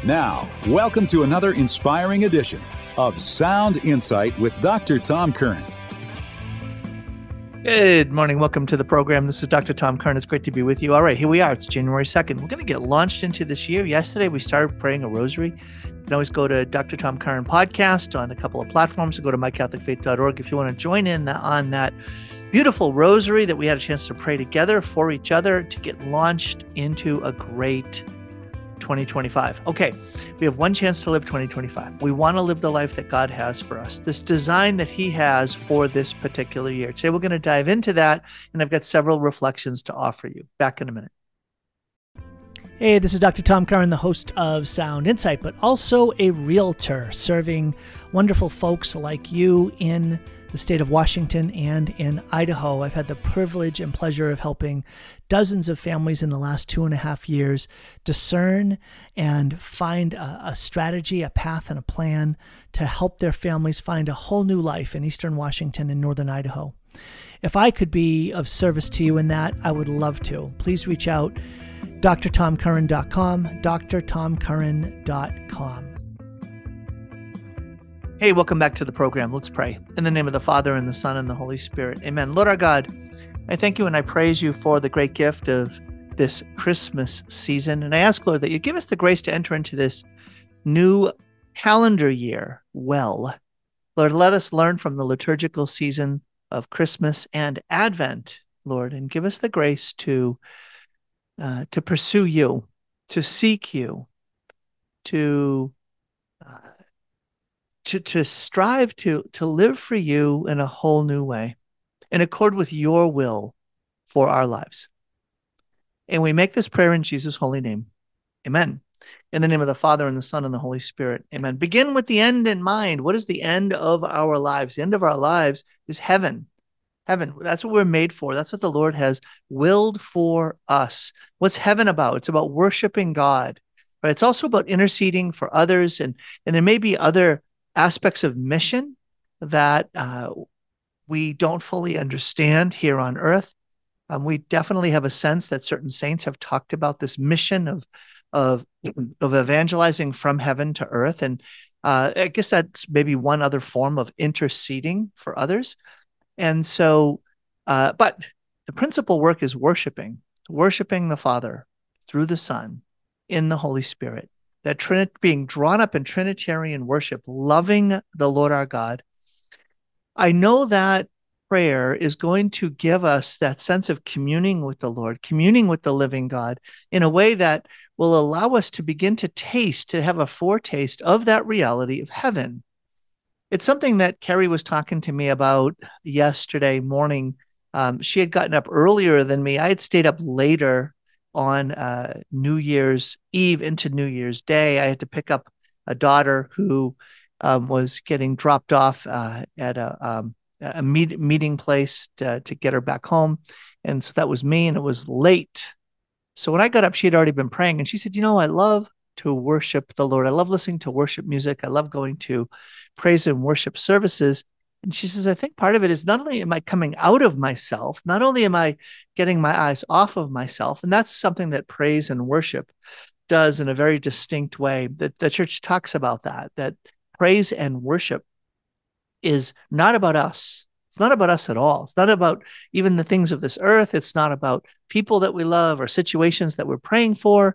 Now, welcome to another inspiring edition of Sound Insight with Dr. Tom Curran. Good morning. Welcome to the program. This is Dr. Tom Curran. It's great to be with you. All right, here we are. It's January 2nd. We're going to get launched into this year. Yesterday, we started praying a rosary. You can always go to Dr. Tom Curran podcast on a couple of platforms, or go to mycatholicfaith.org if you want to join in on that beautiful rosary that we had a chance to pray together for each other to get launched into a great 2025. Okay, we have one chance to live 2025. We want to live the life that God has for us, this design that He has for this particular year. Today, we're going to dive into that, and I've got several reflections to offer you. Back in a minute. Hey, this is Dr. Tom Curran, the host of Sound Insight, but also a realtor serving wonderful folks like you in the state of Washington and in Idaho. I've had the privilege and pleasure of helping dozens of families in the last 2.5 years discern and find a strategy, a path, and a plan to help their families find a whole new life in Eastern Washington and Northern Idaho. If I could be of service to you in that, I would love to. Please reach out, drtomcurran.com, drtomcurran.com. Hey, welcome back to the program. Let's pray. In the name of the Father, and the Son, and the Holy Spirit. Amen. Lord our God, I thank you and I praise you for the great gift of this Christmas season. And I ask, Lord, that you give us the grace to enter into this new calendar year well. Lord, let us learn from the liturgical season of Christmas and Advent, Lord, and give us the grace to pursue you, to seek you, to strive to live for you in a whole new way, in accord with your will for our lives. And we make this prayer in Jesus' holy name. Amen. In the name of the Father, and the Son, and the Holy Spirit. Amen. Begin with the end in mind. What is the end of our lives? The end of our lives is heaven. Heaven. That's what we're made for. That's what the Lord has willed for us. What's heaven about? It's about worshiping God. But it's also about interceding for others. And there may be other aspects of mission that we don't fully understand here on earth. We definitely have a sense that certain saints have talked about this mission of evangelizing from heaven to earth. And I guess that's maybe one other form of interceding for others. And so, but the principal work is worshiping the Father through the Son in the Holy Spirit. That being drawn up in Trinitarian worship, loving the Lord our God. I know that prayer is going to give us that sense of communing with the Lord, communing with the living God in a way that will allow us to begin to have a foretaste of that reality of heaven. It's something that Carrie was talking to me about yesterday morning. She had gotten up earlier than me. I had stayed up later on New Year's Eve into New Year's Day. I had to pick up a daughter who was getting dropped off at a meeting place to get her back home. And so that was me, and it was late. So when I got up, she had already been praying, and she said, I love to worship the Lord. I love listening to worship music. I love going to praise and worship services. And she says, I think part of it is not only am I coming out of myself, not only am I getting my eyes off of myself, and that's something that praise and worship does in a very distinct way, that the church talks about that praise and worship is not about us. It's not about us at all. It's not about even the things of this earth. It's not about people that we love or situations that we're praying for.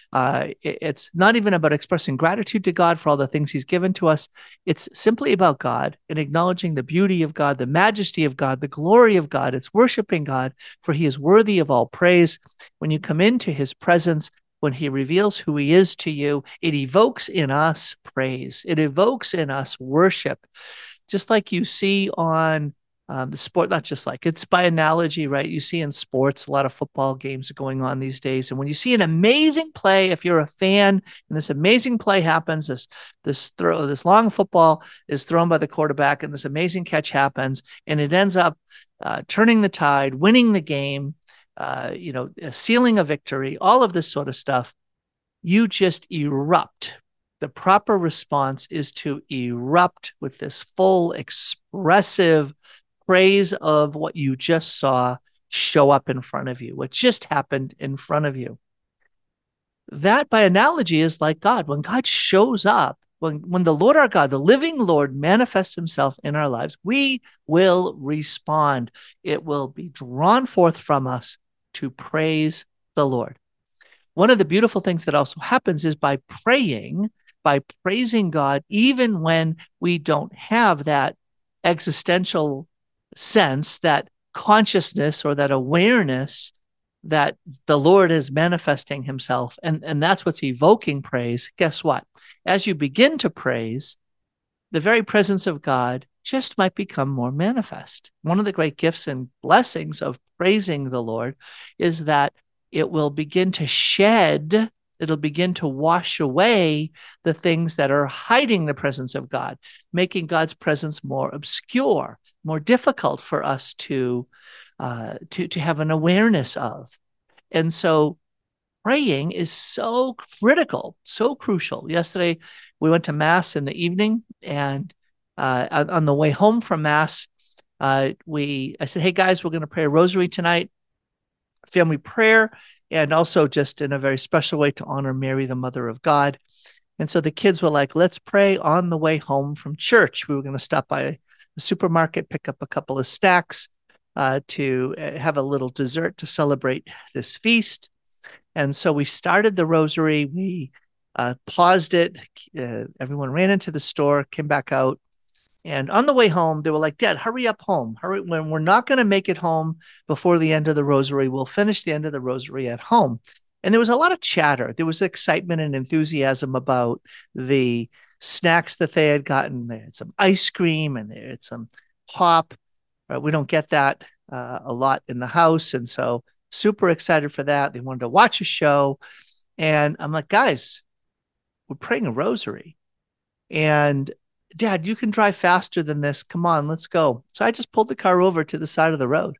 It's not even about expressing gratitude to God for all the things He's given to us. It's simply about God and acknowledging the beauty of God, the majesty of God, the glory of God. It's worshiping God, for He is worthy of all praise. When you come into His presence, when He reveals who He is to you, it evokes in us praise. It evokes in us worship. Just like you see on the sport, not just like, it's by analogy, right? You see in sports, a lot of football games are going on these days. And when you see an amazing play, if you're a fan and this amazing play happens, this long football is thrown by the quarterback and this amazing catch happens, and it ends up turning the tide, winning the game, sealing a victory, all of this sort of stuff, you just erupt. The proper response is to erupt with this full expressive praise of what you just saw show up in front of you, what just happened in front of you. That, by analogy, is like God. When God shows up, when the Lord our God, the living Lord, manifests himself in our lives, we will respond. It will be drawn forth from us to praise the Lord. One of the beautiful things that also happens is by praying, by praising God, even when we don't have that existential sense, that consciousness or that awareness that the Lord is manifesting himself. And that's what's evoking praise. Guess what? As you begin to praise, the very presence of God just might become more manifest. One of the great gifts and blessings of praising the Lord is that it will begin to shed, it'll begin to wash away the things that are hiding the presence of God, making God's presence more obscure, more difficult for us to have an awareness of. And so praying is so critical, so crucial. Yesterday, we went to Mass in the evening, and on the way home from Mass, I said, "Hey guys, we're going to pray a rosary tonight, family prayer, and also just in a very special way to honor Mary, the Mother of God." And so the kids were like, "Let's pray on the way home from church." We were going to stop by the supermarket, pick up a couple of snacks to have a little dessert to celebrate this feast. And so we started the rosary. We paused it. Everyone ran into the store, came back out. And on the way home, they were like, "Dad, hurry up home. Hurry. When we're not going to make it home before the end of the rosary, we'll finish the end of the rosary at home." And there was a lot of chatter. There was excitement and enthusiasm about the snacks that they had gotten. They had some ice cream and they had some pop. We don't get that a lot in the house. And so super excited for that. They wanted to watch a show. And I'm like, "Guys, we're praying a rosary. And Dad, you can drive faster than this. Come on, let's go." So I just pulled the car over to the side of the road.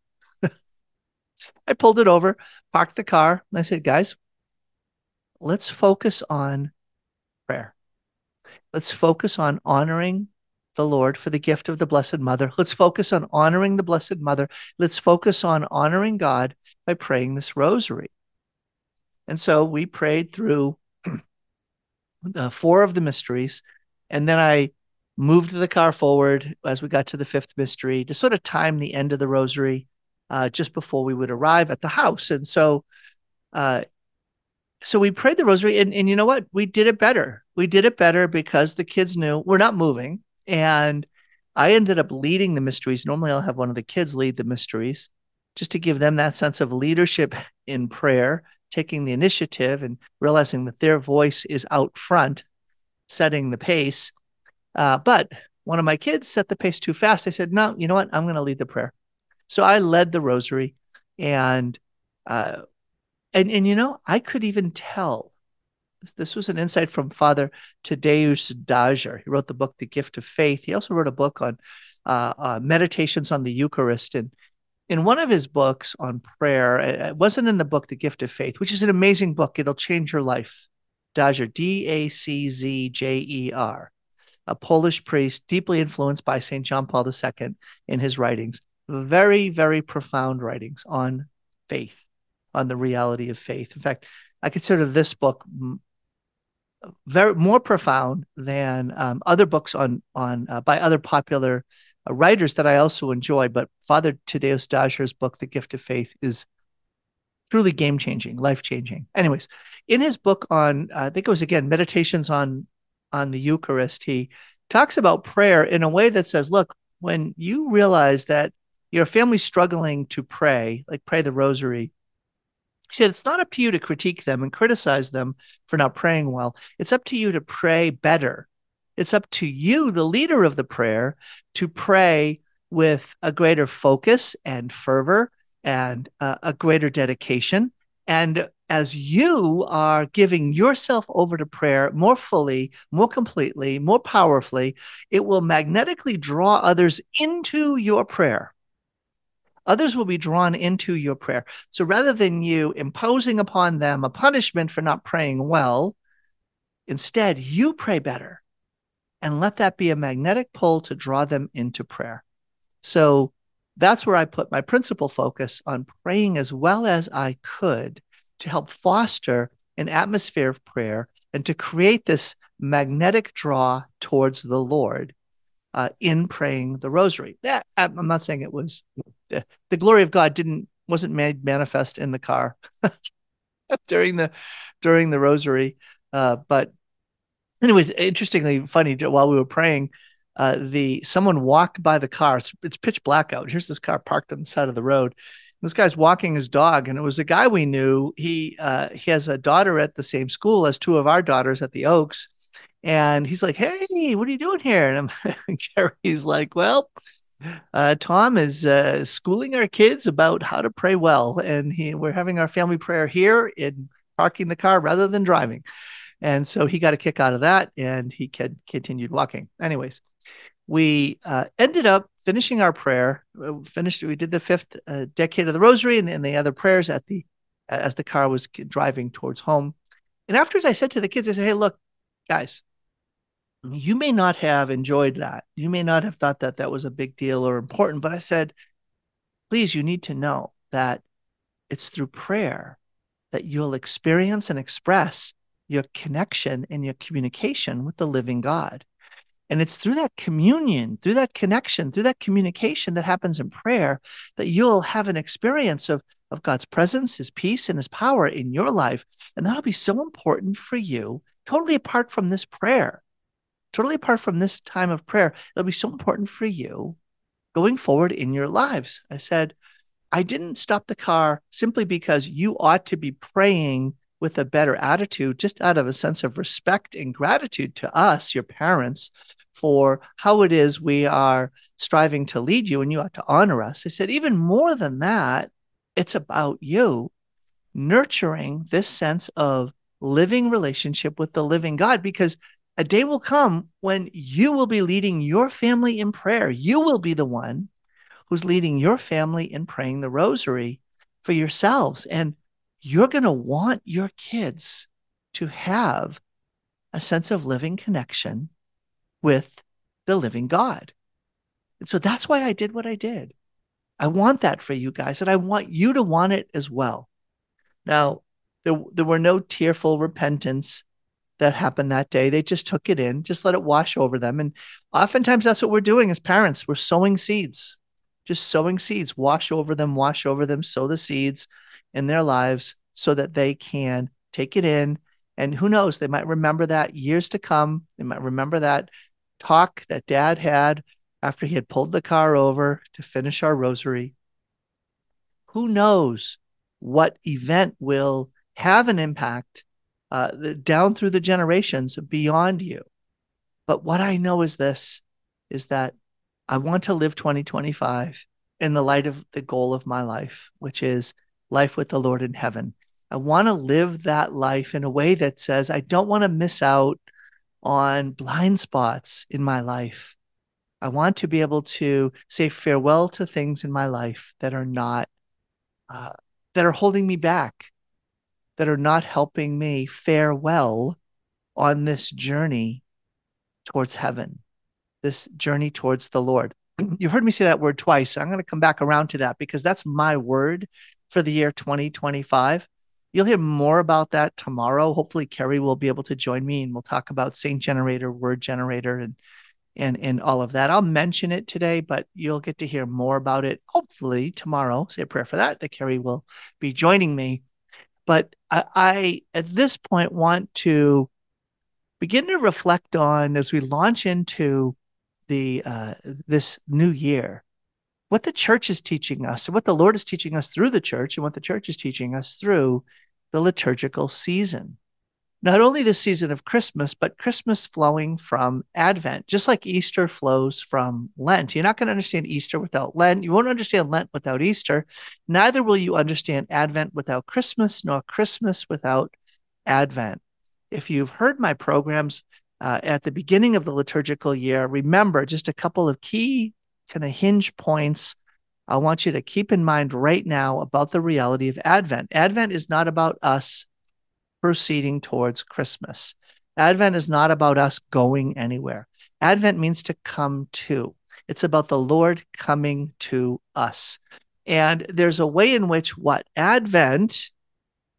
I pulled it over, parked the car, and I said, "Guys, let's focus on prayer. Let's focus on honoring the Lord for the gift of the Blessed Mother. Let's focus on honoring the Blessed Mother. Let's focus on honoring God by praying this rosary." And so we prayed through 4 of the mysteries. And then I moved the car forward as we got to the 5th mystery to sort of time the end of the rosary just before we would arrive at the house. And so we prayed the rosary, and you know what? We did it better. We did it better because the kids knew we're not moving. And I ended up leading the mysteries. Normally I'll have one of the kids lead the mysteries just to give them that sense of leadership in prayer, taking the initiative and realizing that their voice is out front, setting the pace. But one of my kids set the pace too fast. I said, "No, you know what? I'm going to lead the prayer." So I led the rosary, and you know, I could even tell. This was an insight from Father Tadeusz Dajer. He wrote the book, The Gift of Faith. He also wrote a book on meditations on the Eucharist. And in one of his books on prayer, it wasn't in the book, The Gift of Faith, which is an amazing book. It'll change your life. Dajer, Daczzer, a Polish priest, deeply influenced by St. John Paul II in his writings. Very, very profound writings on faith, on the reality of faith. In fact, I consider this book very more profound than other books on by other popular writers that I also enjoy. But Father Tadeusz Dajer's book, The Gift of Faith, is truly game-changing, life-changing. Anyways, in his book on, I think it was, again, Meditations on the Eucharist, he talks about prayer in a way that says, look, when you realize that your family's struggling to pray, like pray the rosary, he said, it's not up to you to critique them and criticize them for not praying well. It's up to you to pray better. It's up to you, the leader of the prayer, to pray with a greater focus and fervor and a greater dedication. And as you are giving yourself over to prayer more fully, more completely, more powerfully, it will magnetically draw others into your prayer. Others will be drawn into your prayer. So rather than you imposing upon them a punishment for not praying well, instead, you pray better and let that be a magnetic pull to draw them into prayer. So that's where I put my principal focus on praying as well as I could to help foster an atmosphere of prayer and to create this magnetic draw towards the Lord in praying the rosary. I'm not saying it was the glory of God wasn't made manifest in the car during the rosary, but anyways, interestingly funny, while we were praying, someone walked by the car. It's pitch black out. Here's this car parked on the side of the road. This guy's walking his dog, and it was a guy we knew. He has a daughter at the same school as two of our daughters at the Oaks, and he's like, "Hey, what are you doing here?" And Gary's like, "Well, Tom is schooling our kids about how to pray well, and we're having our family prayer here in parking the car rather than driving." And so he got a kick out of that, and he continued walking. Anyways, we ended up finishing our prayer. We did the fifth decade of the Rosary and the other prayers as the car was driving towards home. And afterwards, I said to the kids, I said, "Hey, look, guys, you may not have enjoyed that. You may not have thought that that was a big deal or important, but I said, please, you need to know that it's through prayer that you'll experience and express your connection and your communication with the living God. And it's through that communion, through that connection, through that communication that happens in prayer that you'll have an experience of God's presence, his peace, and his power in your life. And that'll be so important for you, totally apart from this prayer, totally apart from this time of prayer. It'll be so important for you going forward in your lives." I said, I didn't stop the car simply because you ought to be praying with a better attitude, just out of a sense of respect and gratitude to us, your parents, for how it is we are striving to lead you, and you ought to honor us. I said, even more than that, it's about you nurturing this sense of living relationship with the living God, because a day will come when you will be leading your family in prayer. You will be the one who's leading your family in praying the rosary for yourselves. And you're going to want your kids to have a sense of living connection with the living God. And so that's why I did what I did. I want that for you guys, and I want you to want it as well. Now, there were no tearful repentance that happened that day. They just took it in, just let it wash over them. And oftentimes that's what we're doing as parents. We're sowing seeds, just sowing seeds, wash over them, sow the seeds in their lives so that they can take it in. And who knows, they might remember that years to come. They might remember that talk that Dad had after he had pulled the car over to finish our rosary. Who knows what event will have an impact down through the generations beyond you. But what I know is this, is that I want to live 2025 in the light of the goal of my life, which is life with the Lord in heaven. I want to live that life in a way that says I don't want to miss out on blind spots in my life. I want to be able to say farewell to things in my life that are not, that are holding me back, that are not helping me fare well on this journey towards heaven, this journey towards the Lord. You've heard me say that word twice. I'm going to come back around to that because that's my word for the year 2025. You'll hear more about that tomorrow. Hopefully, Carrie will be able to join me and we'll talk about Saint Generator, Word Generator, and all of that. I'll mention it today, but you'll get to hear more about it. Hopefully tomorrow, say a prayer for that Carrie will be joining me. But I at this point, want to begin to reflect on, as we launch into this new year, what the church is teaching us, and what the Lord is teaching us through the church, and what the church is teaching us through the liturgical season. Not only the season of Christmas, but Christmas flowing from Advent, just like Easter flows from Lent. You're not going to understand Easter without Lent. You won't understand Lent without Easter. Neither will you understand Advent without Christmas, nor Christmas without Advent. If you've heard my programs at the beginning of the liturgical year, remember just a couple of key kind of hinge points I want you to keep in mind right now about the reality of Advent. Advent is not about us proceeding towards Christmas. Advent is not about us going anywhere. Advent means to come to. It's about the Lord coming to us. And there's a way in which Advent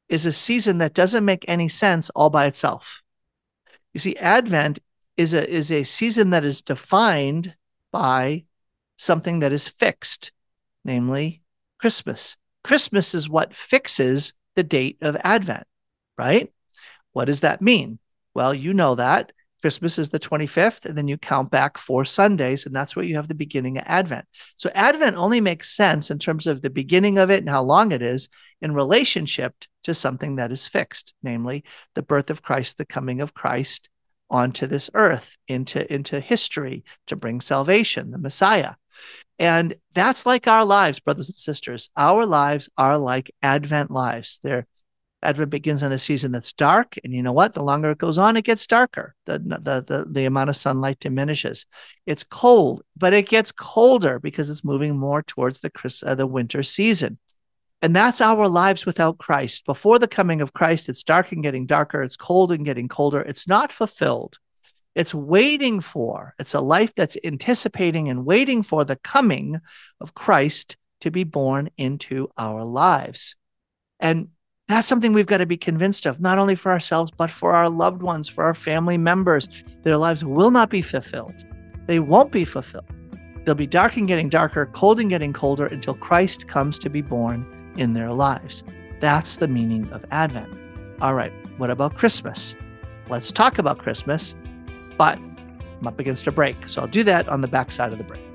is a season that doesn't make any sense all by itself. You see, Advent is a season that is defined by something that is fixed, namely Christmas. Christmas is what fixes the date of Advent, right? What does that mean? Well, you know that. Christmas is the 25th, and then you count back 4 Sundays, and that's where you have the beginning of Advent. So Advent only makes sense in terms of the beginning of it and how long it is in relationship to something that is fixed, namely the birth of Christ, the coming of Christ onto this earth, into history to bring salvation, the Messiah. And that's like our lives, brothers and sisters. Our lives are like Advent lives. Advent begins in a season that's dark, and you know what? The longer it goes on, it gets darker. The amount of sunlight diminishes. It's cold, but it gets colder because it's moving more towards the winter season. And that's our lives without Christ. Before the coming of Christ, it's dark and getting darker. It's cold and getting colder. It's not fulfilled. It's waiting for. It's a life that's anticipating and waiting for the coming of Christ to be born into our lives. And that's something we've got to be convinced of, not only for ourselves, but for our loved ones, for our family members. Their lives will not be fulfilled. They won't be fulfilled. They'll be dark and getting darker, cold and getting colder until Christ comes to be born in their lives. That's the meaning of Advent. All right, what about Christmas? Let's talk about Christmas, but I'm up against a break. So I'll do that on the backside of the break.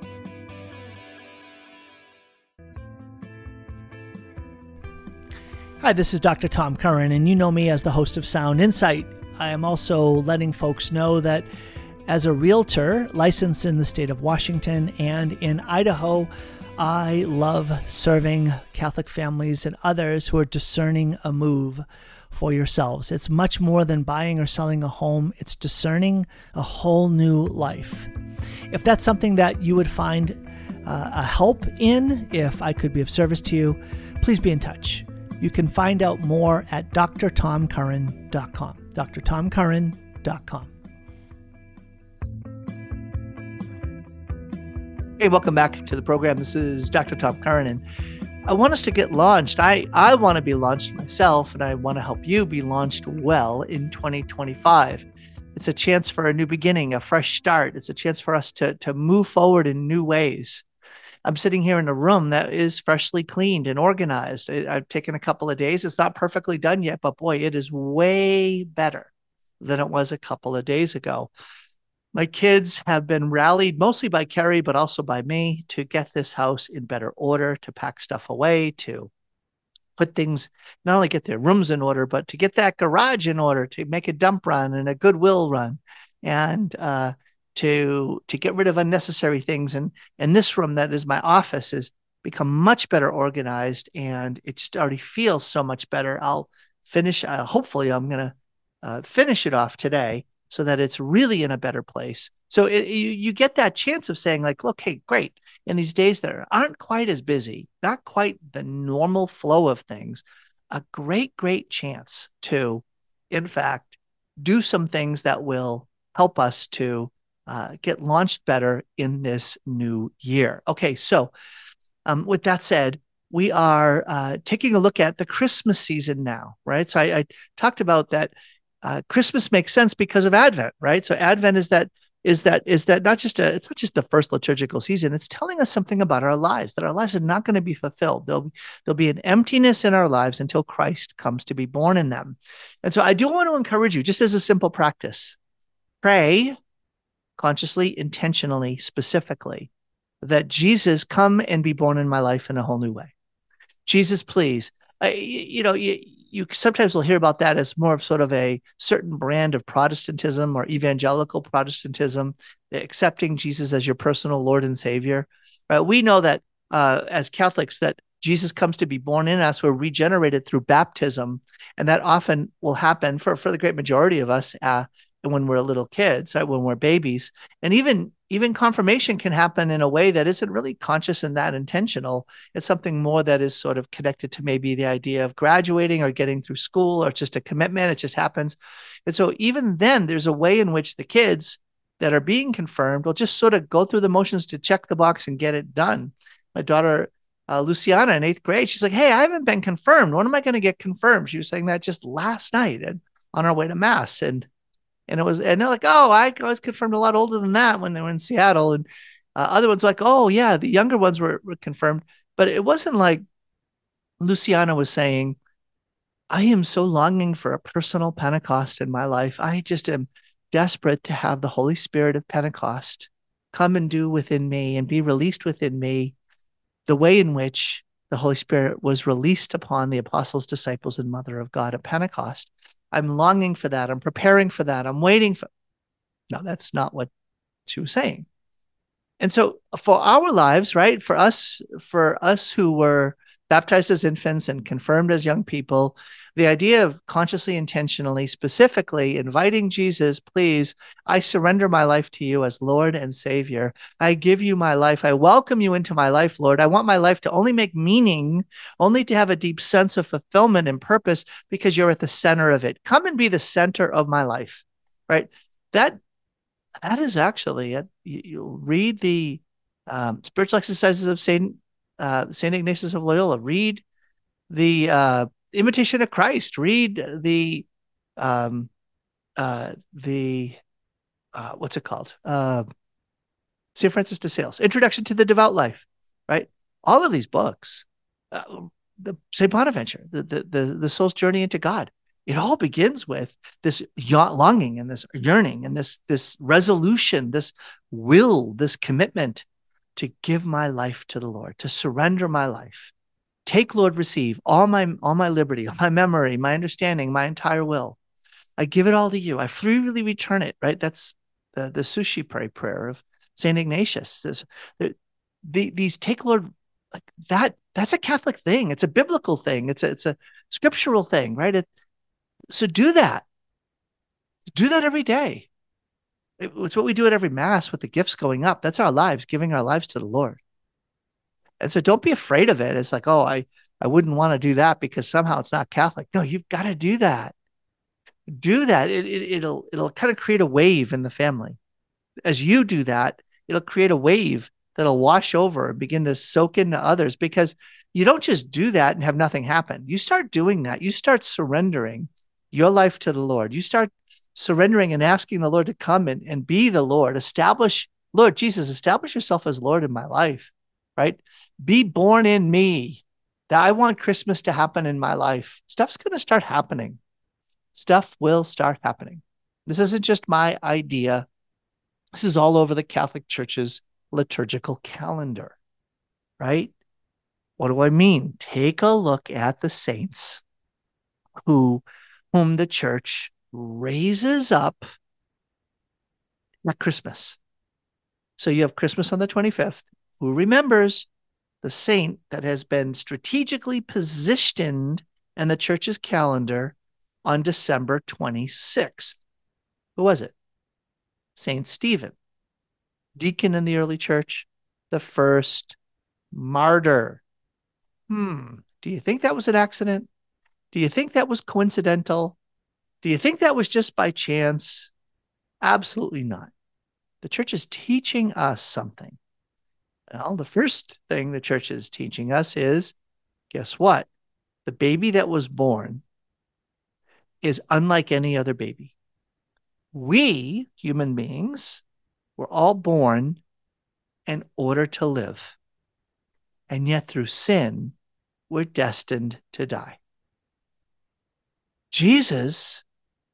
Hi, this is Dr. Tom Curran, and you know me as the host of Sound Insight. I am also letting folks know that as a realtor licensed in the state of Washington and in Idaho, I love serving Catholic families and others who are discerning a move for yourselves. It's much more than buying or selling a home. It's discerning a whole new life. If that's something that you would find a help in, if I could be of service to you, please be in touch. You can find out more at drtomcurran.com. drtomcurran.com. Hey, welcome back to the program. This is Dr. Tom Curran, and I want us to get launched. I want to be launched myself, and I want to help you be launched well in 2025. It's a chance for a new beginning, a fresh start. It's a chance for us to move forward in new ways. I'm sitting here in a room that is freshly cleaned and organized. I've taken a couple of days. It's not perfectly done yet, but boy, it is way better than it was a couple of days ago. My kids have been rallied mostly by Carrie, but also by me to get this house in better order, to pack stuff away, to put things, not only get their rooms in order, but to get that garage in order, to make a dump run and a Goodwill run, and to get rid of unnecessary things. And this room that is my office has become much better organized, and it just already feels so much better. I'll finish, hopefully I'm going to finish it off today so that it's really in a better place. So you get that chance of saying like, look, hey, great. In these days that aren't quite as busy, not quite the normal flow of things, a great chance to, in fact, do some things that will help us to get launched better in this new year. Okay, so with that said, we are taking a look at the Christmas season now, right? So I talked about that Christmas makes sense because of Advent, right? So Advent is that not just it's not just the first liturgical season. It's telling us something about our lives, that our lives are not going to be fulfilled. There'll be an emptiness in our lives until Christ comes to be born in them. And so I do want to encourage you, just as a simple practice, pray consciously, intentionally, specifically, that Jesus come and be born in my life in a whole new way. Jesus, please. You sometimes will hear about that as more of sort of a certain brand of Protestantism or evangelical Protestantism, accepting Jesus as your personal Lord and Savior. We know that as Catholics that Jesus comes to be born in us. We're regenerated through baptism, and that often will happen for the great majority of us when we're little kids, right? When we're babies. And even confirmation can happen in a way that isn't really conscious and that intentional. It's something more that is sort of connected to maybe the idea of graduating or getting through school, or it's just a commitment. It just happens. And so even then, there's a way in which the kids that are being confirmed will just sort of go through the motions to check the box and get it done. My daughter Luciana in 8th grade. She's like, hey, I haven't been confirmed. When am I going to get confirmed? She was saying that just last night and on our way to mass. And they're like, oh, I was confirmed a lot older than that when they were in Seattle. And other ones were like, oh yeah, the younger ones were confirmed. But it wasn't like Luciana was saying, I am so longing for a personal Pentecost in my life. I just am desperate to have the Holy Spirit of Pentecost come and do within me and be released within me the way in which the Holy Spirit was released upon the apostles, disciples, and Mother of God at Pentecost. I'm longing for that. I'm preparing for that. I'm waiting for. No, that's not what she was saying. And so for our lives, right, for us who were baptized as infants and confirmed as young people, the idea of consciously, intentionally, specifically inviting Jesus, please, I surrender my life to you as Lord and Savior. I give you my life. I welcome you into my life, Lord. I want my life to only make meaning, only to have a deep sense of fulfillment and purpose because you're at the center of it. Come and be the center of my life, right? That is actually it. You read the spiritual exercises of Saint Ignatius of Loyola. Read the Imitation of Christ. Read the what's it called? St. Francis de Sales, Introduction to the Devout Life. Right, all of these books. The St. Bonaventure, the soul's journey into God. It all begins with this longing and this yearning and this resolution, this will, this commitment to give my life to the Lord, to surrender my life. Take, Lord, receive all my liberty, all my memory, my understanding, my entire will. I give it all to you. I freely return it, right? That's the sushi prayer of St. Ignatius. These take, Lord, like that's a Catholic thing. It's a biblical thing. It's a scriptural thing, right? So do that. Do that every day. It's what we do at every mass with the gifts going up. That's our lives, giving our lives to the Lord. And so don't be afraid of it. It's like, oh, I wouldn't want to do that because somehow it's not Catholic. No, you've got to do that. Do that. It'll kind of create a wave in the family. As you do that, it'll create a wave that'll wash over and begin to soak into others because you don't just do that and have nothing happen. You start doing that. You start surrendering your life to the Lord. You start surrendering and asking the Lord to come and be the Lord. Lord Jesus, establish yourself as Lord in my life, right? Be born in me. That I want Christmas to happen in my life. Stuff's going to start happening. Stuff will start happening. This isn't just my idea. This is all over the Catholic Church's liturgical calendar, right? What do I mean? Take a look at the saints whom the church raises up at Christmas. So you have Christmas on the 25th. Who remembers the saint that has been strategically positioned in the church's calendar on December 26th? Who was it? Saint Stephen, deacon in the early church, the first martyr. Do you think that was an accident? Do you think that was coincidental? Do you think that was just by chance? Absolutely not. The church is teaching us something. Well, the first thing the church is teaching us is, guess what? The baby that was born is unlike any other baby. We, human beings, were all born in order to live. And yet through sin, we're destined to die. Jesus,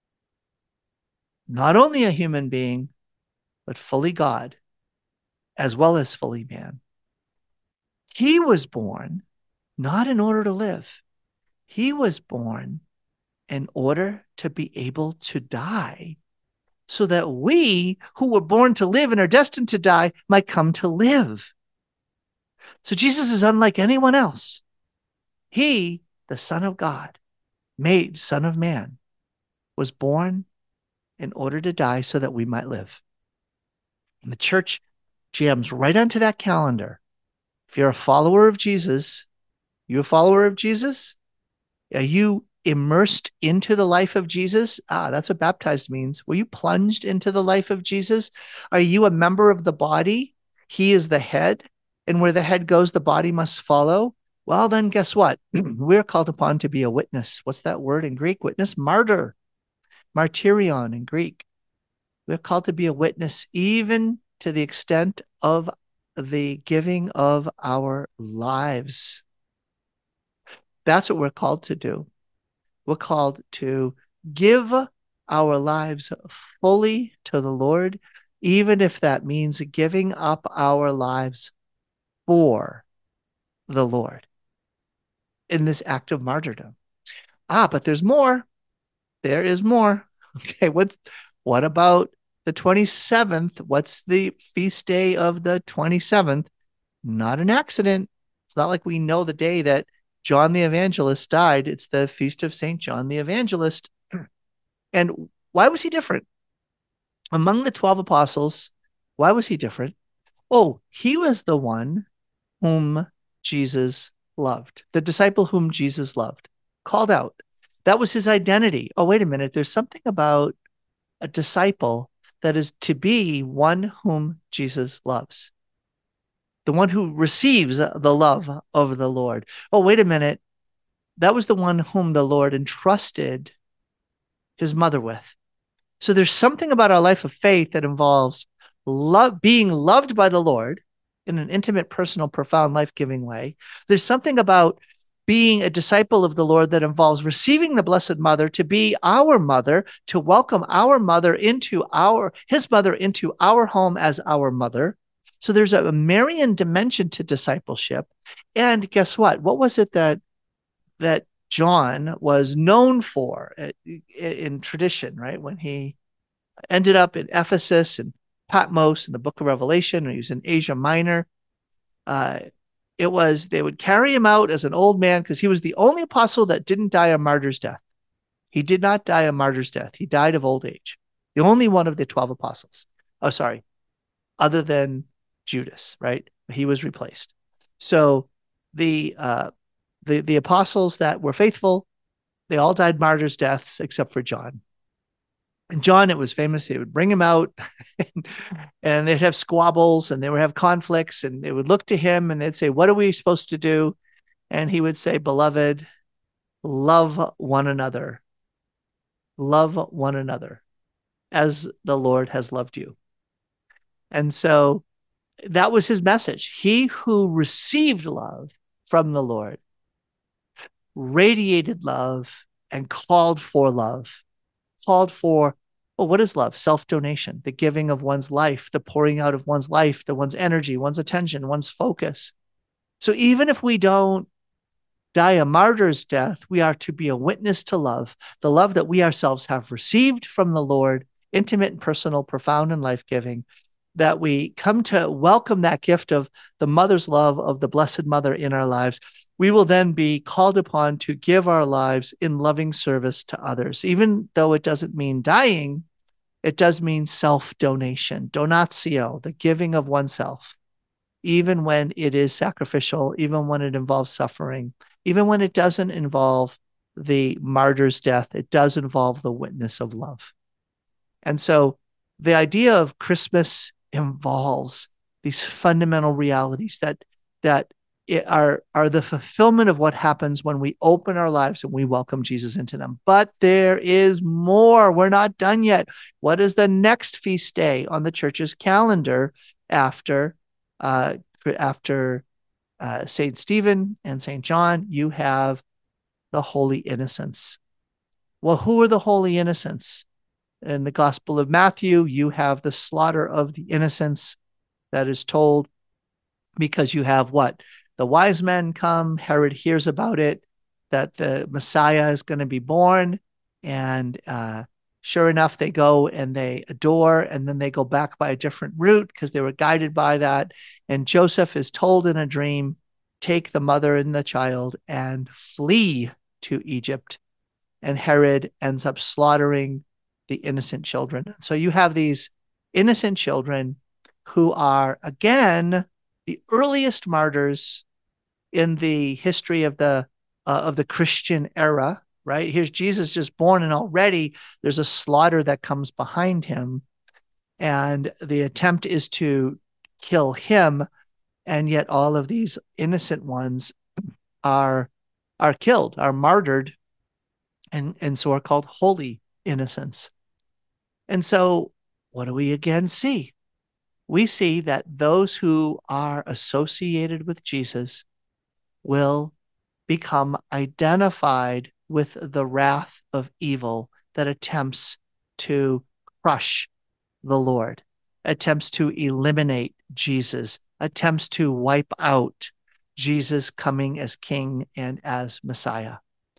not only a human being, but fully God, as well as fully man. He was born not in order to live. He was born in order to be able to die, so that we who were born to live and are destined to die might come to live. So Jesus is unlike anyone else. He, the Son of God, made Son of Man, was born in order to die so that we might live. And the church jams right onto that calendar. If you're a follower of Jesus, you a follower of Jesus? Are you immersed into the life of Jesus? That's what baptized means. Were you plunged into the life of Jesus? Are you a member of the body? He is the head, And where the head goes, the body must follow. Well, then guess what? We're called upon to be a witness. What's that word in Greek? Witness? Martyr. Martyrion in Greek. We're called to be a witness even to the extent of the giving of our lives. That's what we're called to do. We're called to give our lives fully to the Lord, even if that means giving up our lives for the Lord in this act of martyrdom. But there's more. There is more. Okay, what about the 27th? What's the feast day of the 27th? Not an accident. It's not like we know the day that John the Evangelist died. It's the feast of St. John the Evangelist. And why was he different? Among the 12 apostles, why was he different? Oh, he was the one whom Jesus loved, the disciple whom Jesus loved, called out. That was his identity. Oh, wait a minute. There's something about a disciple that is to be one whom Jesus loves, the one who receives the love of the Lord. Oh, wait a minute. That was the one whom the Lord entrusted his mother with. So there's something about our life of faith that involves being loved by the Lord in an intimate, personal, profound, life-giving way. There's something about being a disciple of the Lord that involves receiving the Blessed Mother to be our mother, to welcome our mother into his mother into our home as our mother. So there's a Marian dimension to discipleship. And guess what? What was it that John was known for in tradition, right? When he ended up in Ephesus and Patmos in the book of Revelation, and he was in Asia Minor. They would carry him out as an old man because he was the only apostle that didn't die a martyr's death. He did not die a martyr's death. He died of old age. The only one of the 12 apostles. Oh, sorry. Other than Judas, right? He was replaced. So the apostles that were faithful, they all died martyrs' deaths except for John. And John, it was famous, they would bring him out and they'd have squabbles and they would have conflicts and they would look to him and they'd say, what are we supposed to do? And he would say, beloved, love one another. Love one another as the Lord has loved you. And so that was his message. He who received love from the Lord radiated love and called for love. Called for, well, what is love? Self-donation, the giving of one's life, the pouring out of one's life, one's energy, one's attention, one's focus. So even if we don't die a martyr's death, we are to be a witness to love, the love that we ourselves have received from the Lord, intimate and personal, profound and life-giving, that we come to welcome that gift of the mother's love of the Blessed Mother in our lives. We will then be called upon to give our lives in loving service to others. Even though it doesn't mean dying, it does mean self-donation, donatio, the giving of oneself, even when it is sacrificial, even when it involves suffering, even when it doesn't involve the martyr's death, it does involve the witness of love. And so the idea of Christmas involves these fundamental realities that are the fulfillment of what happens when we open our lives and we welcome Jesus into them. But there is more. We're not done yet. What is the next feast day on the church's calendar after St. Stephen and St. John? You have the Holy Innocents. Well, who are the Holy Innocents? In the Gospel of Matthew, you have the slaughter of the innocents that is told because you have what? The wise men come, Herod hears about it, that the Messiah is going to be born, and sure enough, they go and they adore, and then they go back by a different route because they were guided by that. And Joseph is told in a dream, take the mother and the child and flee to Egypt. And Herod ends up slaughtering the innocent children. So you have these innocent children who are, again, the earliest martyrs in the history of the Christian era, right? Here's Jesus just born, and already there's a slaughter that comes behind him. And the attempt is to kill him. And yet all of these innocent ones are killed, are martyred, and so are called holy innocents. And so what do we again see? We see that those who are associated with Jesus will become identified with the wrath of evil that attempts to crush the Lord, attempts to eliminate Jesus, attempts to wipe out Jesus coming as King and as Messiah.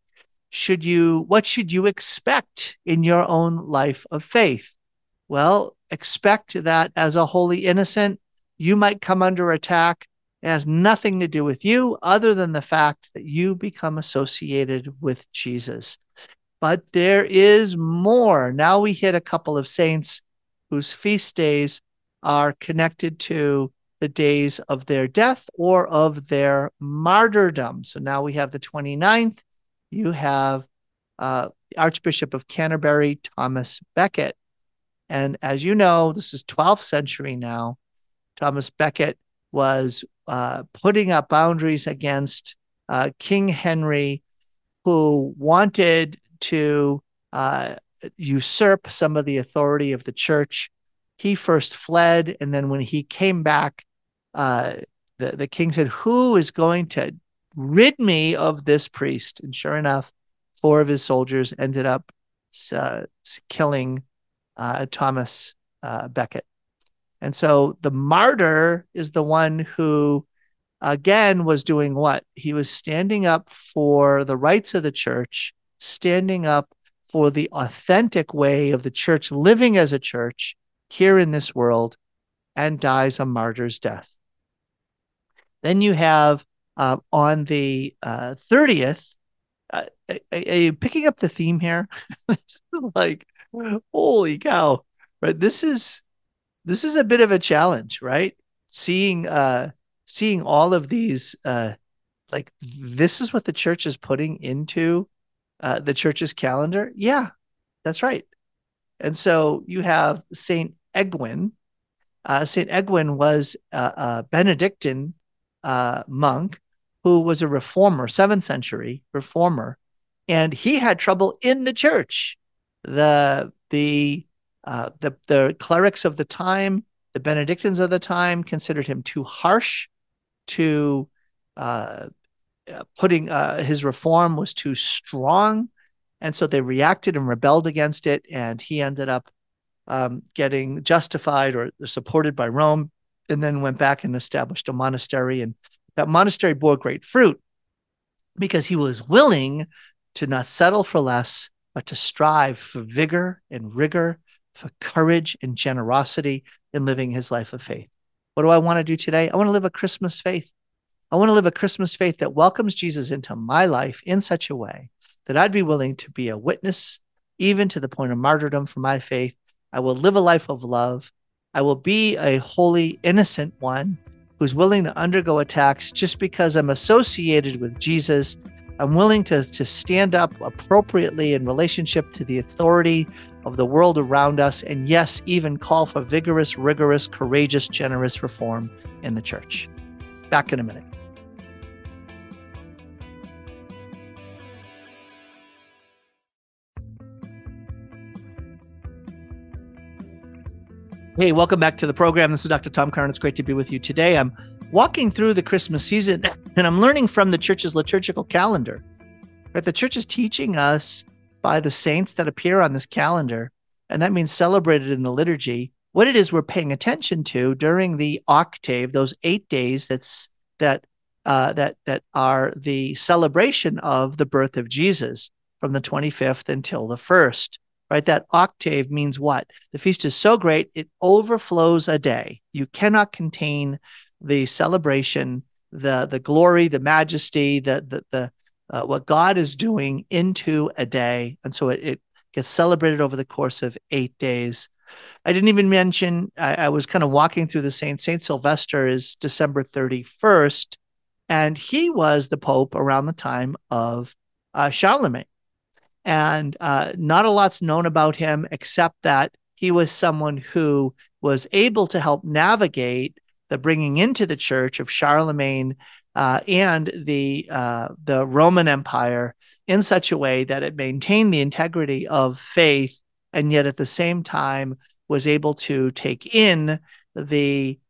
What should you expect in your own life of faith? Well, expect that as a holy innocent, you might come under attack. It has nothing to do with you other than the fact that you become associated with Jesus. But there is more. Now we hit a couple of saints whose feast days are connected to the days of their death or of their martyrdom. So now we have the 29th. You have the Archbishop of Canterbury, Thomas Becket. And as you know, this is 12th century now. Thomas Becket was putting up boundaries against King Henry, who wanted to usurp some of the authority of the church. He first fled, and then when he came back, the king said, "Who is going to rid me of this priest?" And sure enough, 4 of his soldiers ended up killing Thomas Becket. And so the martyr is the one who, again, was doing what? He was standing up for the rights of the church, standing up for the authentic way of the church living as a church here in this world, and dies a martyr's death. Then you have on the 30th, picking up the theme here, like, holy cow, right? This is a bit of a challenge, right? Seeing all of these, like, this is what the church is putting into the church's calendar. Yeah, that's right. And so you have Saint Egwin. Saint Egwin was a Benedictine monk who was a reformer, 7th century reformer, and he had trouble in the church. The clerics of the time, the Benedictines of the time, considered him too harsh, putting his reform was too strong, and so they reacted and rebelled against it, and he ended up getting justified or supported by Rome, and then went back and established a monastery. And that monastery bore great fruit because he was willing to not settle for less, but to strive for vigor and rigor, for courage and generosity in living his life of faith. What do I want to do today? I want to live a Christmas faith. I want to live a Christmas faith that welcomes Jesus into my life in such a way that I'd be willing to be a witness, even to the point of martyrdom for my faith. I will live a life of love. I will be a holy, innocent one who's willing to undergo attacks just because I'm associated with Jesus. I'm willing to stand up appropriately in relationship to the authority of the world around us, and yes, even call for vigorous, rigorous, courageous, generous reform in the church. Back in a minute. Hey, welcome back to the program. This is Dr. Tom Curran. It's great to be with you today. I'm walking through the Christmas season, and I'm learning from the church's liturgical calendar. Right? The church is teaching us by the saints that appear on this calendar, and that means celebrated in the liturgy, what it is we're paying attention to during the octave, those 8 days that are the celebration of the birth of Jesus from the 25th until the 1st. Right? That octave means what? The feast is so great, it overflows a day. You cannot contain the celebration, the glory, the majesty, the what God is doing into a day. And so it gets celebrated over the course of 8 days. I didn't even mention, I was kind of walking through the saints. Saint Sylvester is December 31st, and he was the Pope around the time of Charlemagne. And not a lot's known about him except that he was someone who was able to help navigate the bringing into the church of Charlemagne and the Roman Empire in such a way that it maintained the integrity of faith, and yet at the same time was able to take in the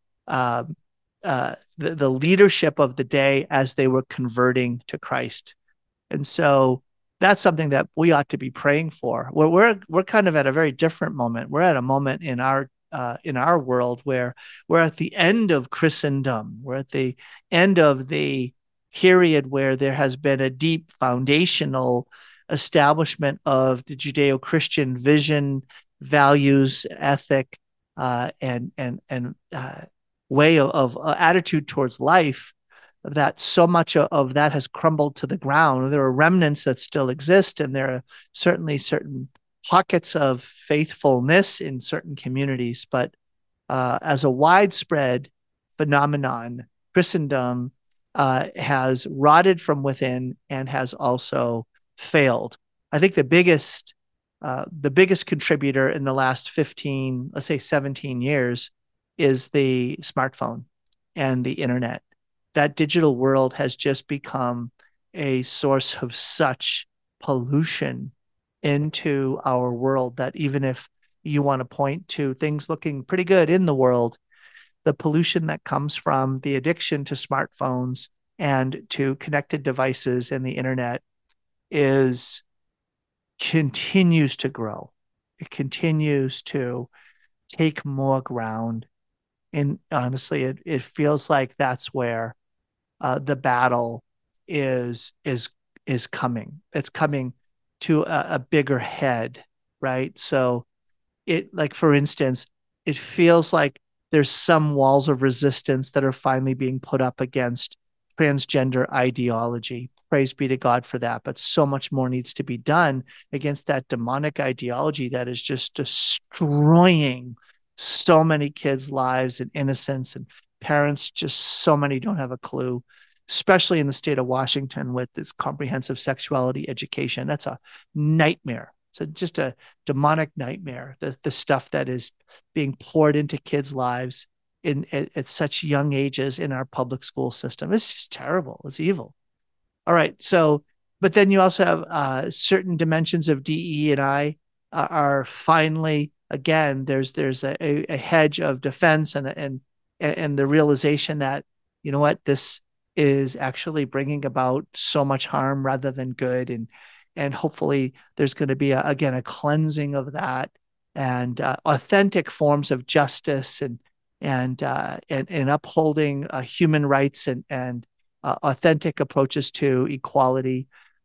leadership of the day as they were converting to Christ. And so that's something that we ought to be praying for. We're kind of at a very different moment. We're at a moment in our world where we're at the end of Christendom. We're at the end of the period where there has been a deep foundational establishment of the Judeo-Christian vision, values, ethic, and way of attitude towards life, that so much of that has crumbled to the ground. There are remnants that still exist, and there are certainly certain pockets of faithfulness in certain communities. But as a widespread phenomenon, Christendom has rotted from within and has also failed. I think the biggest contributor in the last 15, let's say 17 years, is the smartphone and the internet. That digital world has just become a source of such pollution into our world that even if you want to point to things looking pretty good in the world, the pollution that comes from the addiction to smartphones and to connected devices and the internet continues to grow. It continues to take more ground. And honestly, it feels like that's where the battle is coming. It's coming to a bigger head, right? So for instance, it feels like there's some walls of resistance that are finally being put up against transgender ideology. Praise be to God for that. But so much more needs to be done against that demonic ideology that is just destroying so many kids' lives and innocence, and parents, just so many don't have a clue, especially in the state of Washington with this comprehensive sexuality education. That's a nightmare. It's just a demonic nightmare, the stuff that is being poured into kids' lives at such young ages in our public school system. It's just terrible. It's evil. All right. So, but then you also have certain dimensions of DE&I are finally, again, there's a hedge of defense and the realization that, you know what, this is actually bringing about so much harm rather than good, and hopefully there's going to be a cleansing of that, and authentic forms of justice and upholding human rights and authentic approaches to equality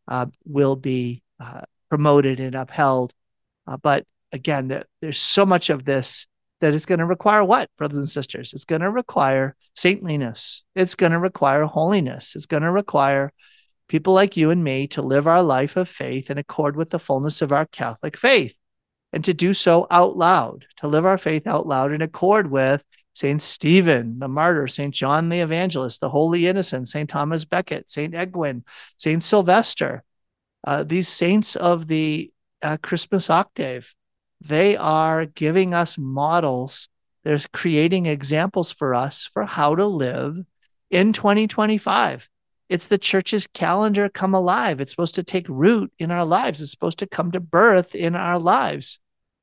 will be promoted and upheld. But again, there's so much of this that is going to require what, brothers and sisters? It's going to require saintliness. It's going to require holiness. It's going to require people like you and me to live our life of faith in accord with the fullness of our Catholic faith, and to do so out loud, to live our faith out loud in accord with St. Stephen, the martyr, St. John the Evangelist, the Holy Innocent, St. Thomas Becket, St. Egwin, St. Sylvester, these saints of the Christmas octave. They are giving us models. They're creating examples for us for how to live in 2025. It's the church's calendar come alive. It's supposed to take root in our lives. It's supposed to come to birth in our lives.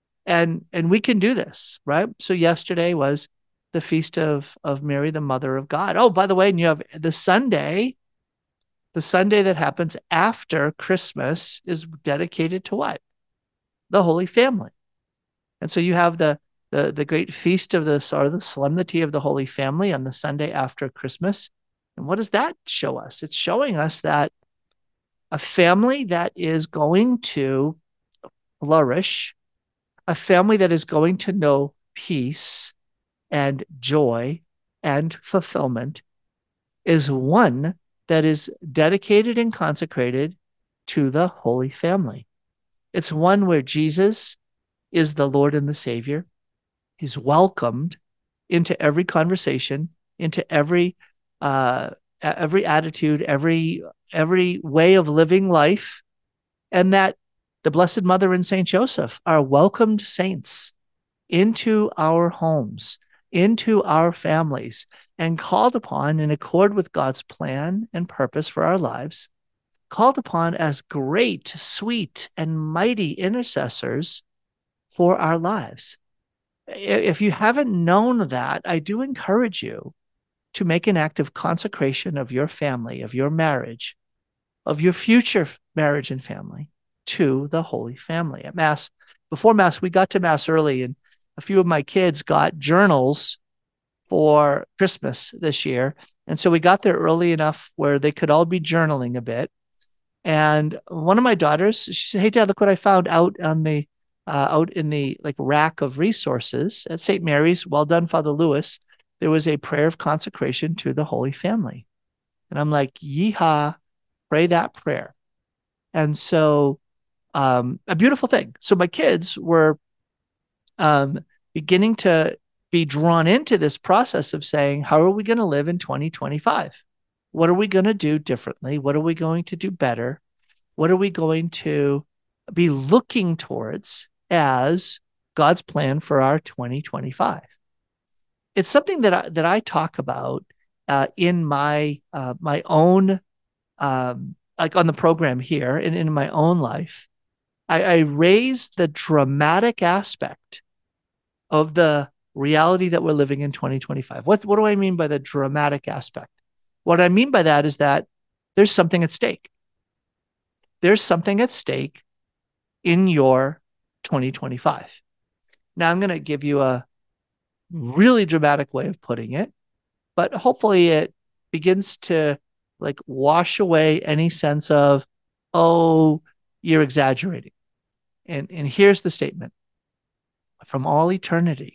And we can do this, right? So yesterday was the feast of Mary, the Mother of God. Oh, by the way, and you have the Sunday that happens after Christmas is dedicated to what? The Holy Family. And so you have the great feast of the solemnity of the Holy Family on the Sunday after Christmas. And what does that show us? It's showing us that a family that is going to flourish, a family that is going to know peace and joy and fulfillment, is one that is dedicated and consecrated to the Holy Family. It's one where Jesus is the Lord and the Savior. He's welcomed into every conversation, into every attitude, every way of living life, and that the Blessed Mother and Saint Joseph are welcomed saints into our homes. into our families and called upon in accord with God's plan and purpose for our lives, called upon as great, sweet, and mighty intercessors for our lives. If you haven't known that, I do encourage you to make an act of consecration of your family, of your marriage, of your future marriage and family to the Holy Family. At Mass, before Mass, we got to Mass early, and a few of my kids got journals for Christmas this year. And so we got there early enough where they could all be journaling a bit. And one of my daughters, she said, "Hey, Dad, look what I found out on the out in the rack of resources at St. Mary's. Well done, Father Lewis. There was a prayer of consecration to the Holy Family." And I'm like, yeehaw, pray that prayer. And so a beautiful thing. So my kids were beginning to be drawn into this process of saying, how are we going to live in 2025? What are we going to do differently? What are we going to do better? What are we going to be looking towards as God's plan for our 2025? It's something that I talk about in my my own like on the program here and in my own life. I raise the dramatic aspect of the reality that we're living in 2025. What do I mean by the dramatic aspect? What I mean by that is that there's something at stake. There's something at stake in your 2025. Now, I'm going to give you a really dramatic way of putting it, but hopefully it begins to wash away any sense of, oh, you're exaggerating. And here's the statement. From all eternity,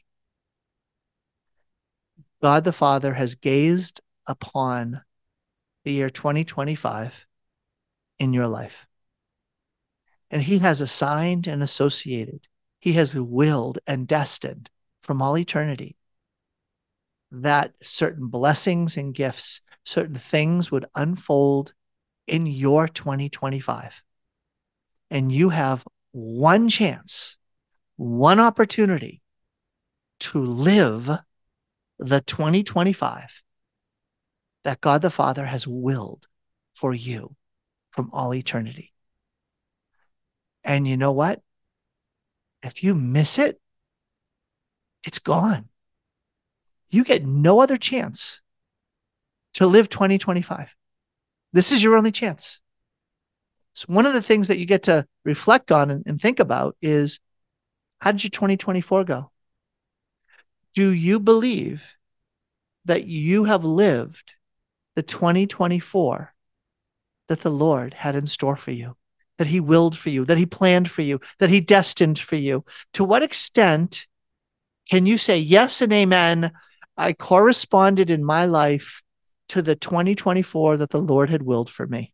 God the Father has gazed upon the year 2025 in your life. And he has assigned and associated, he has willed and destined from all eternity that certain blessings and gifts, certain things would unfold in your 2025. And you have one chance, one opportunity to live the 2025 that God the Father has willed for you from all eternity. And you know what? If you miss it, it's gone. You get no other chance to live 2025. This is your only chance. So one of the things that you get to reflect on and think about is, how did your 2024 go? Do you believe that you have lived the 2024 that the Lord had in store for you, that he willed for you, that he planned for you, that he destined for you? To what extent can you say yes and amen? I corresponded in my life to the 2024 that the Lord had willed for me.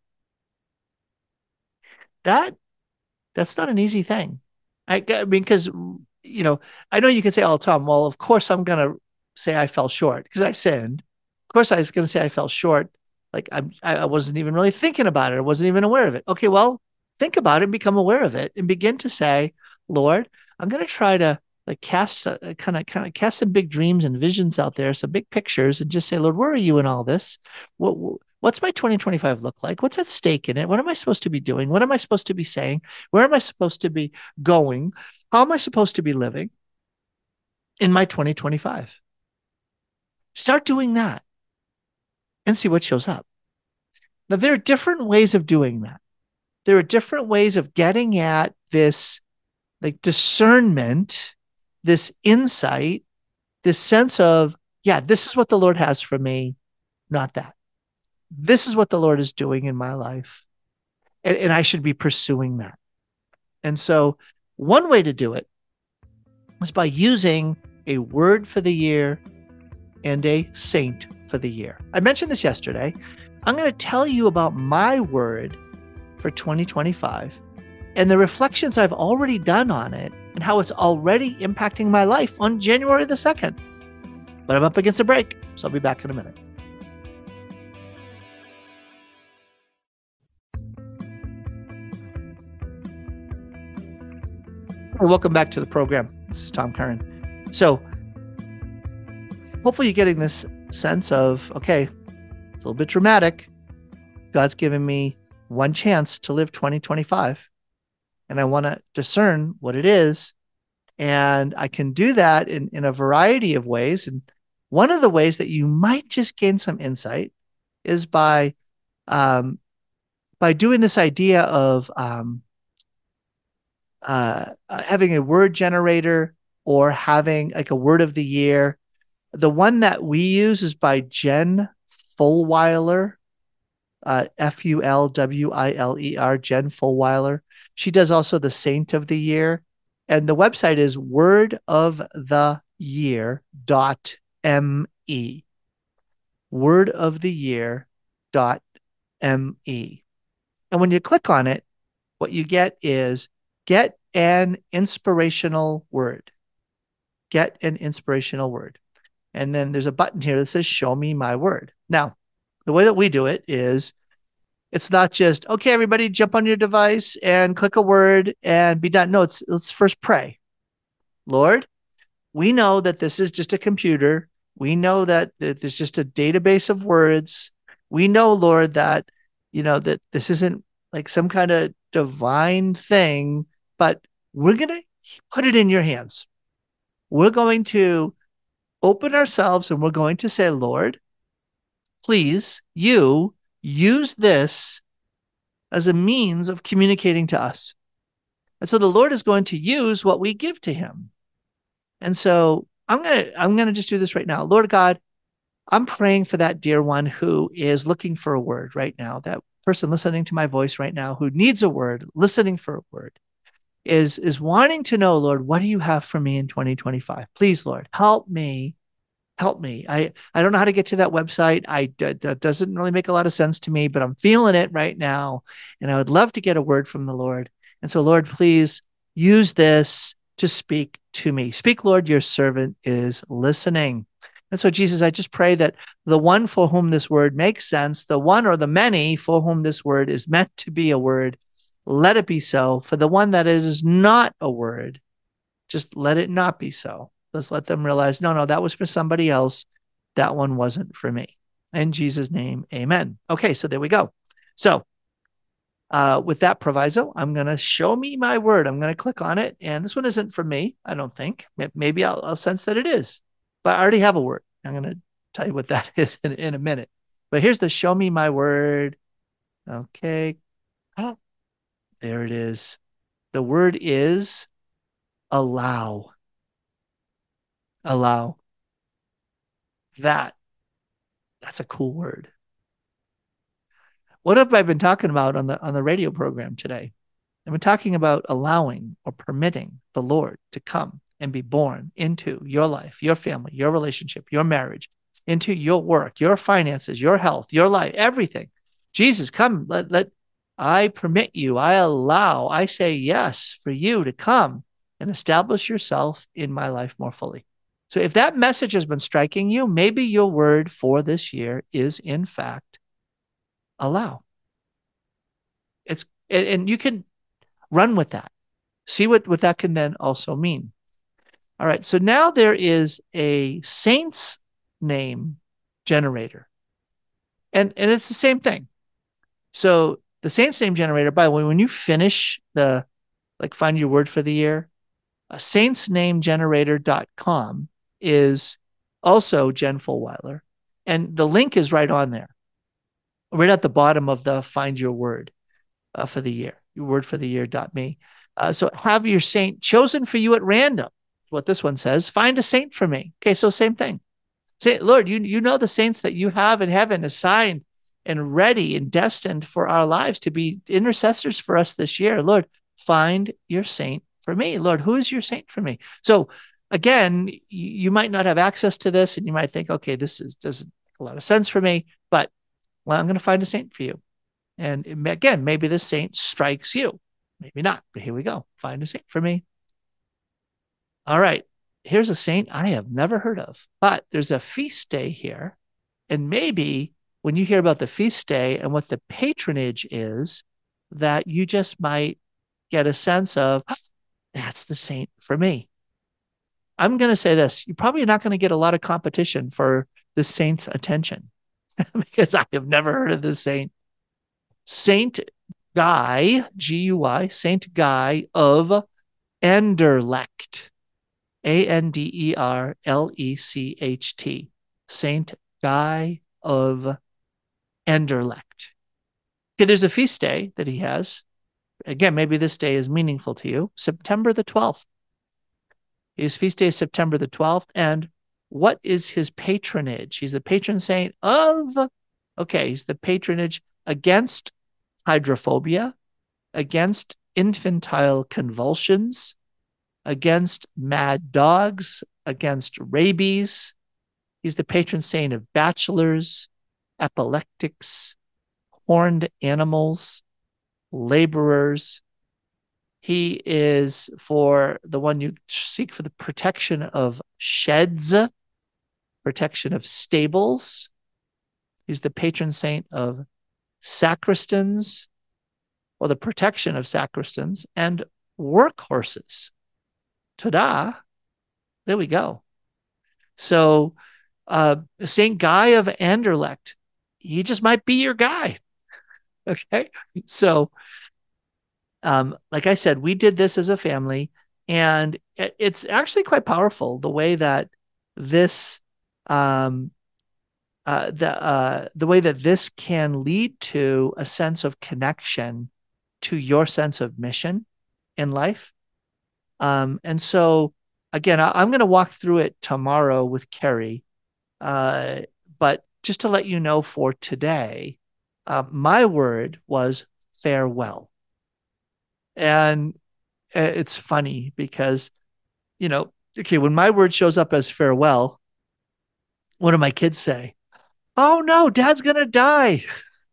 That's not an easy thing. I mean, because, I know you can say, oh, Tom, well, of course I'm going to say I fell short because I sinned. Of course I was going to say I fell short. Like I wasn't even really thinking about it. I wasn't even aware of it. Okay, well, think about it and become aware of it and begin to say, Lord, I'm going to try to cast kind of cast some big dreams and visions out there, some big pictures, and just say, Lord, where are you in all this? What's my 2025 look like? What's at stake in it? What am I supposed to be doing? What am I supposed to be saying? Where am I supposed to be going? How am I supposed to be living in my 2025? Start doing that and see what shows up. Now, there are different ways of doing that. There are different ways of getting at this discernment, this insight, this sense of, yeah, this is what the Lord has for me, not that. This is what the Lord is doing in my life, and I should be pursuing that. And so one way to do it is by using a word for the year and a saint for the year. I mentioned this yesterday. I'm going to tell you about my word for 2025 and the reflections I've already done on it and how it's already impacting my life on January the 2nd. But I'm up against a break, so I'll be back in a minute. Welcome back to the program. This is Tom Curran. So hopefully you're getting this sense of, okay, it's a little bit dramatic. God's given me one chance to live 2025, and I want to discern what it is. And I can do that in a variety of ways. And one of the ways that you might just gain some insight is by doing this idea of having a word generator or having like a word of the year. The one that we use is by Jen Fulwiler, Fulwiler, Jen Fulwiler. She does also the Saint of the Year. And the website is wordoftheyear.me. Wordoftheyear.me. And when you click on it, what you get is get an inspirational word. Get an inspirational word. And then there's a button here that says, show me my word. Now, the way that we do it is it's not just, okay, everybody jump on your device and click a word and be done. No, let's first pray. Lord, we know that this is just a computer. We know that there's just a database of words. We know, Lord, that, that this isn't like some kind of divine thing, but we're going to put it in your hands. We're going to open ourselves and we're going to say, Lord, please, you use this as a means of communicating to us. And so the Lord is going to use what we give to him. And so I'm going to just do this right now. Lord God, I'm praying for that dear one who is looking for a word right now, that person listening to my voice right now who needs a word, listening for a word, is wanting to know, Lord, what do you have for me in 2025? Please, Lord, help me. Help me. I don't know how to get to that website. That doesn't really make a lot of sense to me, but I'm feeling it right now. And I would love to get a word from the Lord. And so, Lord, please use this to speak to me. Speak, Lord, your servant is listening. And so, Jesus, I just pray that the one for whom this word makes sense, the one or the many for whom this word is meant to be a word, let it be so. For the one that is not a word, just let it not be so. Let's let them realize, no, that was for somebody else. That one wasn't for me. In Jesus' name, amen. Okay, so there we go. So with that proviso, I'm going to show me my word. I'm going to click on it. And this one isn't for me, I don't think. Maybe I'll sense that it is. But I already have a word. I'm going to tell you what that is in a minute. But here's the show me my word. Okay. Oh, there it is. The word is allow. Allow. That's a cool word. What have I been talking about on the radio program today? I've been talking about allowing or permitting the Lord to come and be born into your life, your family, your relationship, your marriage, into your work, your finances, your health, your life, everything. Jesus, come, let I permit you, I allow, I say yes for you to come and establish yourself in my life more fully. So if that message has been striking you, maybe your word for this year is, in fact, allow. And you can run with that. See what that can then also mean. All right, so now there is a saint's name generator. And it's the same thing. So the saint's name generator, by the way, when you finish find your word for the year, saintsnamegenerator.com is also Jen Fulwiler. And the link is right on there, right at the bottom of the find your word for the year, your word for the year.me. So have your saint chosen for you at random. What this one says, find a saint for me. Okay, so same thing. Say, Lord, you know the saints that you have in heaven assigned and ready and destined for our lives to be intercessors for us this year. Lord, find your saint for me. Lord, who is your saint for me? So again, you might not have access to this and you might think, okay, doesn't make a lot of sense for me, but I'm going to find a saint for you. And again, maybe this saint strikes you. Maybe not, but here we go. Find a saint for me. All right. Here's a saint I have never heard of, but there's a feast day here. And maybe when you hear about the feast day and what the patronage is, that you just might get a sense of, that's the saint for me. I'm going to say this. You're probably not going to get a lot of competition for the saint's attention because I have never heard of this saint. Saint Guy, G-U-I, Saint Guy of Anderlecht, Anderlecht, Saint Guy of Anderlecht. Okay, there's a feast day that he has. Again, maybe this day is meaningful to you. September the 12th. His feast day is September the 12th. And what is his patronage? He's the patron saint of, he's the patronage against hydrophobia, against infantile convulsions, against mad dogs, against rabies. He's the patron saint of bachelors, epileptics, horned animals, laborers. He is for the one you seek for the protection of sheds, protection of stables. He's the patron saint of sacristans, or the protection of sacristans, and workhorses. Ta-da! There we go. So St. Guy of Anderlecht, he just might be your guy. Okay? So like I said, we did this as a family, and it's actually quite powerful the way that this the way that this can lead to a sense of connection to your sense of mission in life. And so again, I'm going to walk through it tomorrow with Carrie, but just to let you know for today, my word was farewell. And it's funny because, when my word shows up as farewell, what do my kids say? Oh no, Dad's going to die.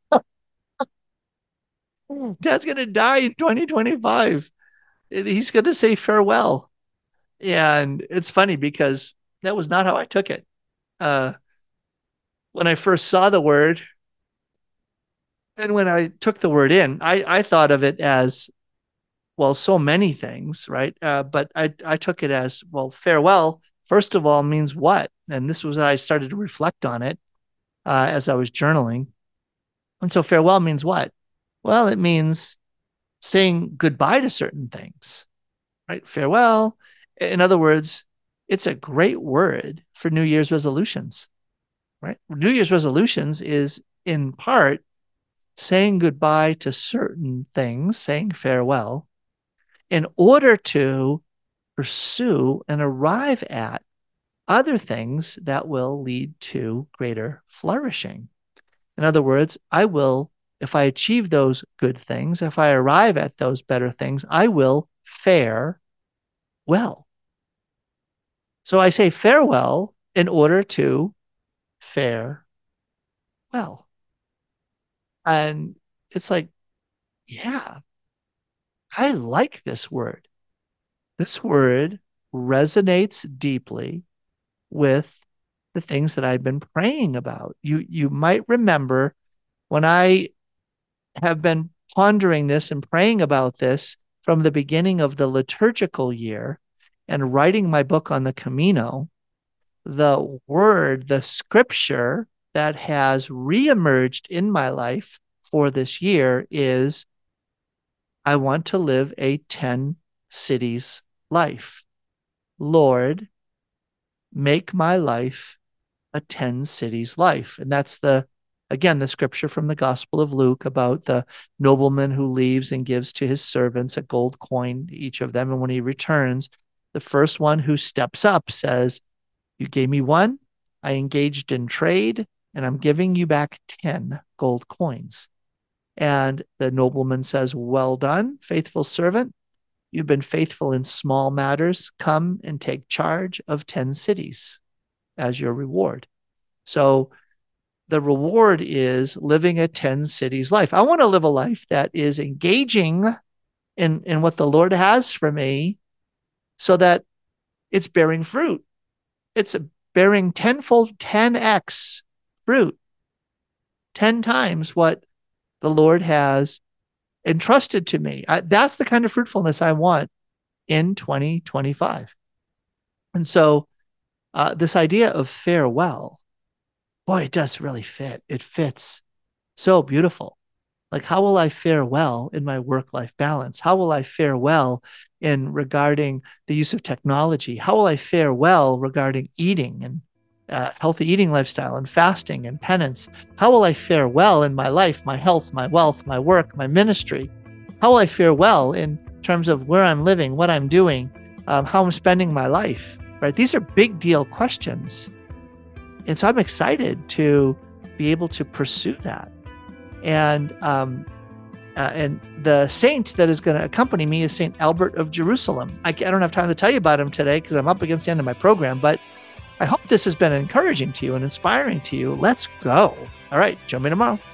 Dad's going to die in 2025. He's going to say farewell. And it's funny because that was not how I took it. When I first saw the word and when I took the word in, I thought of it as, well, so many things, right? But I took it as, well, farewell, first of all, means what? And this was, I started to reflect on it as I was journaling. And so farewell means what? Well, it means saying goodbye to certain things, right? Farewell. In other words, it's a great word for New Year's resolutions, right? New Year's resolutions is in part saying goodbye to certain things, saying farewell, in order to pursue and arrive at other things that will lead to greater flourishing. In other words, if I achieve those good things, if I arrive at those better things, I will fare well. So I say farewell in order to fare well. And it's like, yeah, I like this word. This word resonates deeply with the things that I've been praying about. You might remember when I have been pondering this and praying about this from the beginning of the liturgical year and writing my book on the Camino, the scripture that has reemerged in my life for this year is, I want to live a 10 cities life. Lord, make my life a 10 cities life. And that's the scripture from the Gospel of Luke about the nobleman who leaves and gives to his servants a gold coin, each of them. And when he returns, the first one who steps up says, you gave me one, I engaged in trade, and I'm giving you back 10 gold coins. And the nobleman says, well done, faithful servant. You've been faithful in small matters. Come and take charge of 10 cities as your reward. So the reward is living a 10 cities life. I want to live a life that is engaging in what the Lord has for me so that it's bearing fruit. It's bearing tenfold, 10x fruit, 10 times what the Lord has entrusted to me. That's the kind of fruitfulness I want in 2025. And so this idea of farewell, boy, it does really fit. It fits so beautiful. Like, how will I fare well in my work-life balance? How will I fare well in regarding the use of technology? How will I fare well regarding eating and healthy eating lifestyle and fasting and penance? How will I fare well in my life, my health, my wealth, my work, my ministry? How will I fare well in terms of where I'm living, what I'm doing, how I'm spending my life, right? These are big deal questions. And so I'm excited to be able to pursue that. And the saint that is going to accompany me is Saint Albert of Jerusalem. I don't have time to tell you about him today because I'm up against the end of my program, but I hope this has been encouraging to you and inspiring to you. Let's go. All right. Join me tomorrow.